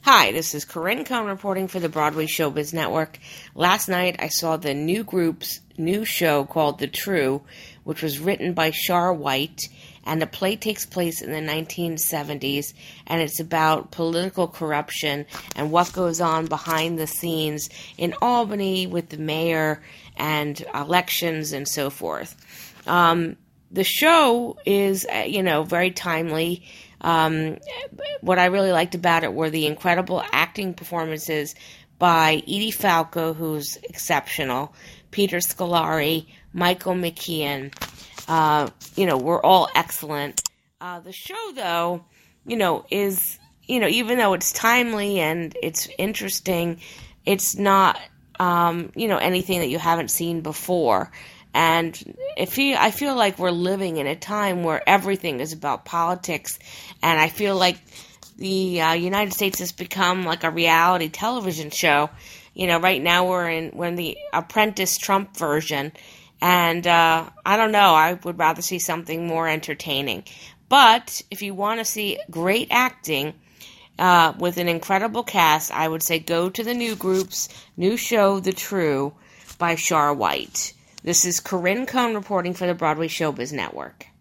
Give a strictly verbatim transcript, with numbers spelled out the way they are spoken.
Hi, this is Corinne Cohn reporting for the Broadway Showbiz Network. Last night I saw the new group's new show called The True, which was written by Char White, and the play takes place in the nineteen seventies, and it's about political corruption and what goes on behind the scenes in Albany with the mayor and elections and so forth. Um, the show is, you know, very timely. Um, what I really liked about it were the incredible acting performances by Edie Falco, who's exceptional, Peter Scolari, Michael McKean. Uh, you know, were all excellent. Uh, the show, though, you know, is, you know, even though it's timely and it's interesting, it's not, um, you know, anything that you haven't seen before. And if you, I feel like we're living in a time where everything is about politics, and I feel like the uh, United States has become like a reality television show. You know, right now we're in we're in the Apprentice Trump version, and uh, I don't know. I would rather see something more entertaining. But if you want to see great acting uh, with an incredible cast, I would say go to the new group's new show, The True, by Char White. This is Corinne Cohn reporting for the Broadway Showbiz Network.